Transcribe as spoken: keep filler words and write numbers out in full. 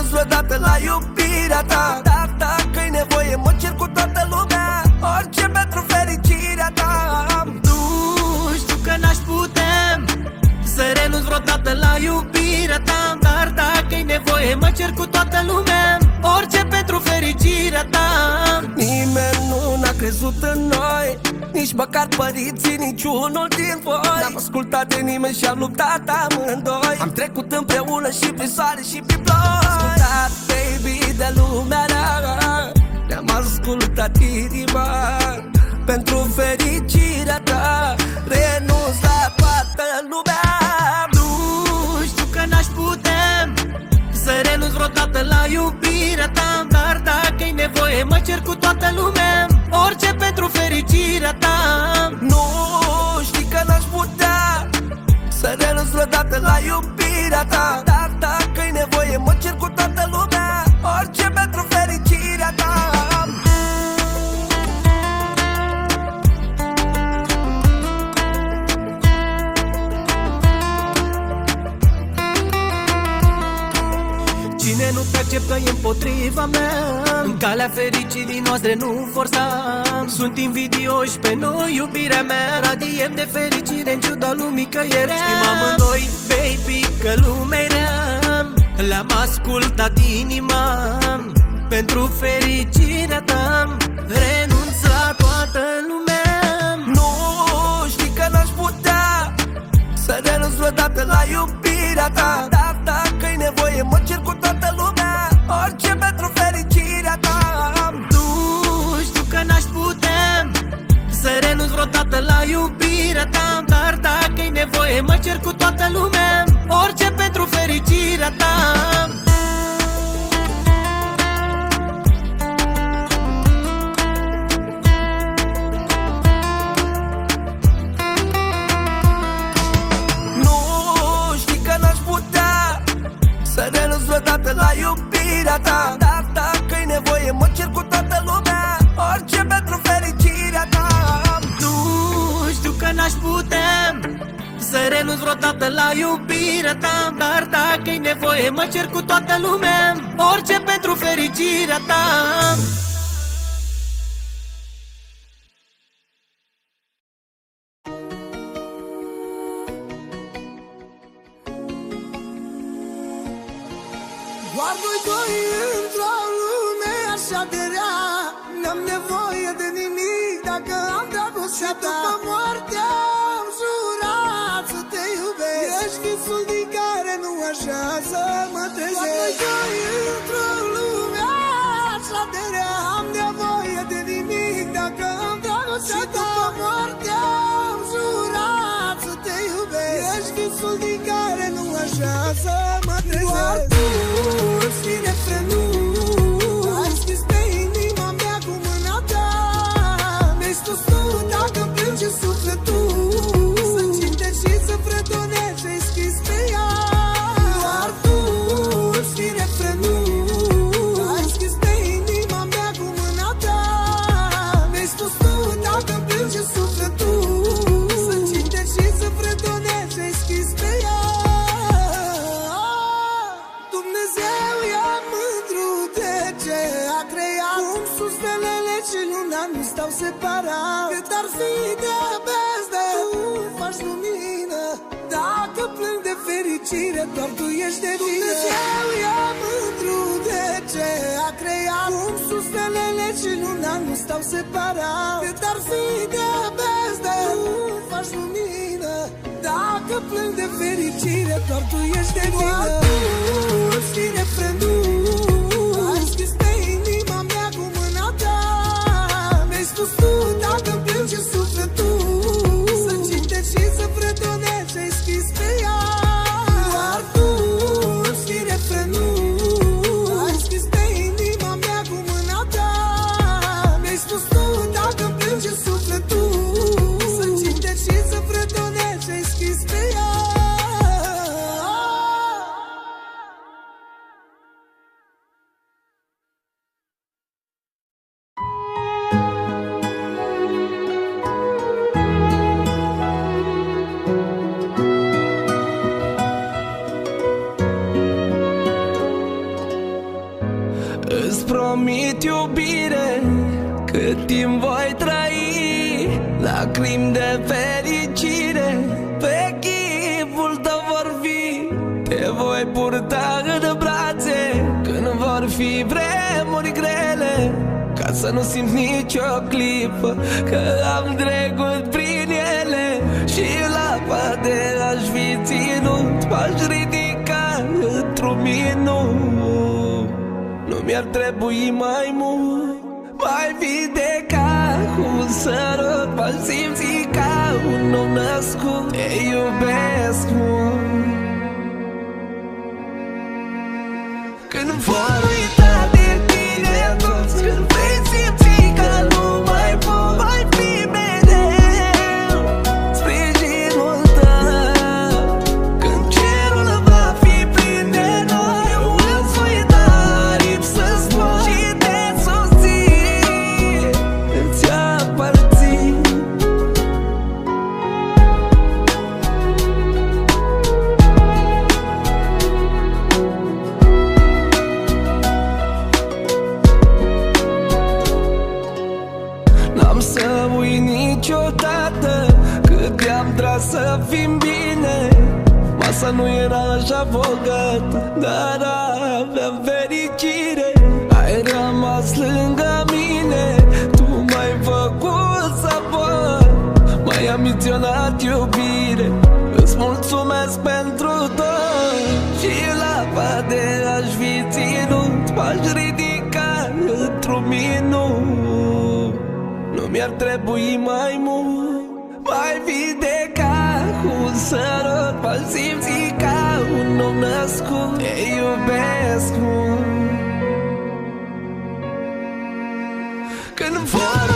renunț vreodată la iubirea ta. Dar dacă-i nevoie mă cer cu toată lumea, orice pentru fericirea ta. Nu știu că n-aș putea să renunț vreodată la iubirea ta. Dar dacă-i nevoie mă cer cu toată lumea, orice pentru fericirea ta. Nimeni nu n-a crezut în noi, nici măcar părinții, niciunul din voi. N-am ascultat de nimeni și am luptat amândoi. Am trecut împreună și prin soare și prin ploi. Am ascultat, baby, de lumea rea, ne-am ascultat inima pentru fericirea ta. Renunț la toată lumea. Nu știu că n-aș putea să renunț vreodată la iubirea ta. Dar dacă-i nevoie mă cer cu toată lumea, orice pentru fericirea ta. Nu știi că n-aș putea să renunț vreodată la iubirea ta. Dar dacă-i nevoie mă cer cu toată lumea, orice pentru fericirea ta. Cine nu te acceptă e împotriva mea, în calea fericirii noastre nu forța. Sunt invidioși pe noi, iubirea mea, radiem de fericire în ciuda lumii că e rea. Știm amândoi, baby, că lumea-i rea. Le-am ascultat inima pentru fericirea ta. Renunț la toată lumea. Nu știi că n-aș putea să renunț vreodată la iubirea ta. Dar dacă-i nevoie mă cer cu toată lumea, orice pentru fericirea ta. Nu știu că n-aș putea să renunț vreodată la iubirea ta. Dar dacă-i nevoie mă cer cu toată lumea, orice pentru fericirea ta. Să renunț vreodată la iubirea ta. Dar dacă-i nevoie mă cer cu toată lumea, orice pentru fericirea ta. Nu știu că n-aș putea să renunț vreodată la iubirea ta. Dar dacă-i nevoie mă cer cu toată lumea, orice pentru fericirea ta. Doar noi doi într-o lume așa de rea, n-am nevoie de nimic dacă am dragostea ta. După moarte am jurat să te iubesc, ești visul din care nu așa să mă trezesc. Doar noi doi într-o lume așa de rea, am nevoie de nimic dacă am dragostea ta. După moarte am jurat să te iubesc, ești visul din care nu așa să mă trezesc. Doar tu și refrenul, ai scris pe inima mea cu mâna ta. Mi-ai spus tu dacă-mi plânge sufletul, să cinte și să fredonezi, ai scris pe ea. Doar tu și refrenul, ai scris pe inima mea cu mâna ta. Mi-ai spus tu dacă-mi plânge sufletul, să cinte și să fredonezi, ai scris pe ea. Dumnezeu e mândru de ce a creat, cum sus stelele și luna nu stau separat. Cât ar fi de bezde, tu faci lumină. Dacă plâng de fericire, doar tu ești de vină. Dumnezeu e mândru de ce a creat, cum sus stelele și luna nu stau separat. Cât ar fi de bezde, tu faci lumină. Dacă plâng de fericire, doar tu ești de vină. Doar tu și refrenul, ai scris pe inima mea cu mâna ta. Mi-ai spus tu dacă-mi plânge sufletul, să cinte și să fredonezi, ai scris pe ea. Doar tu și refrenul, ai scris pe inima mea cu mâna ta. Mi-ai spus tu dacă-mi plânge sufletul, să cinte și să fredonezi, ai scris pe ea. îți promit iubire, cât timp voi trăi, lacrimi de fericire pe chipul tău vor fi. Te voi purta în brațe când vor fi vremuri grele, ca să nu simți nicio clipă că am trecut prin ele. Și la poate aș fi ținut, m-aș ridica într-un minut. Nu mi-ar trebui mai mult, mai vindeca un sărut, m-aș simți ca un nou născut. Te iubesc mult. Când vor uita de tine toți, când vei simți că nu mai pot, mai fi mereu sprijinul tău. Când cerul va fi plin de noi, eu îți voi da aripi să zbor și te susțin, îți aparțin. N-am să uit niciodată cât te-am tras să fim bine. Masa nu era așa bogată, dar aveam fericire. Ai rămas lângă mine, tu m-ai făcut să pot, m-ai ambiționat iubire. Îți mulțumesc pentru tot. Și la poate aș fi ținut, m-aș ridica într-un minut. Nu mi-ar trebui mai mult, mai vindeca un sărut, m-aș simți ca un nou născut. Te iubesc mult. Când vor